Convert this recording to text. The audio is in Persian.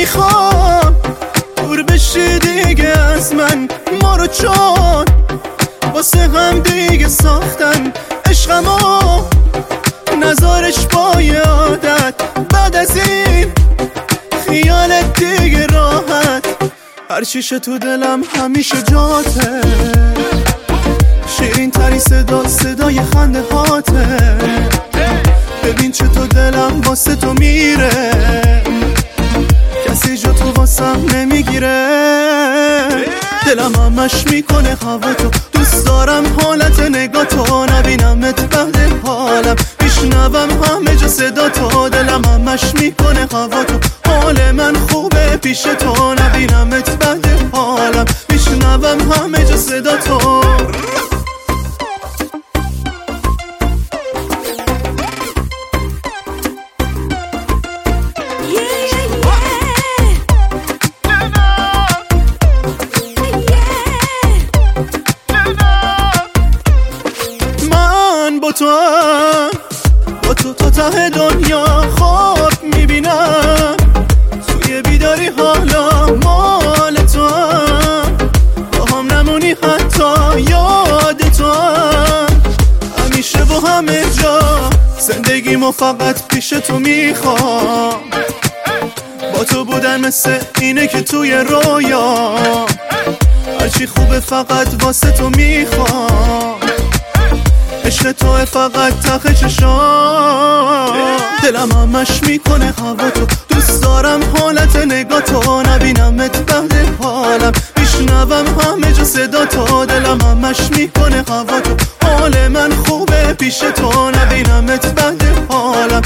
میخوام دور بشی دیگه از من، ما رو چون واسه هم دیگه ساختن عشقمو، نظارش با یه عادت بعد از این خیالت دیگه راحت، هرچیشه تو دلم همیشه جاته، شیرین تری صدای خنده هاته، ببین چطور دلم واسه تو میره، کسی جا تو واسم نمیگیره، دلم همش میکنه هوا تو، دوست دارم حالت نگاه تو، نبینمت بعد حالم میشنوم همه جا صدا تو، دلم همش میکنه هوا تو، حال من خوبه پیش تو، نبینمت بعد حالم میشنوم همه جا صدا تو. با تو تا ته دنیا خواب میبینم، توی بیداری حالا مال تو هم، با هم نمونی حتی یاد تو هم، همیشه با همه جا زندگیمو فقط پیش تو میخوام، با تو بودن مثل اینه که توی رویا، هرچی خوبه فقط واسه تو میخوام، عشق توه فقط ته چشام، دلم همش میکنه هوا تو، دوست دارم حالت نگاه تو، نبینمت بعد حالم میشنوم همه جا صدا تو، دلم همش میکنه هوا تو، حال من خوبه پیش تو، نبینمت بعد حالم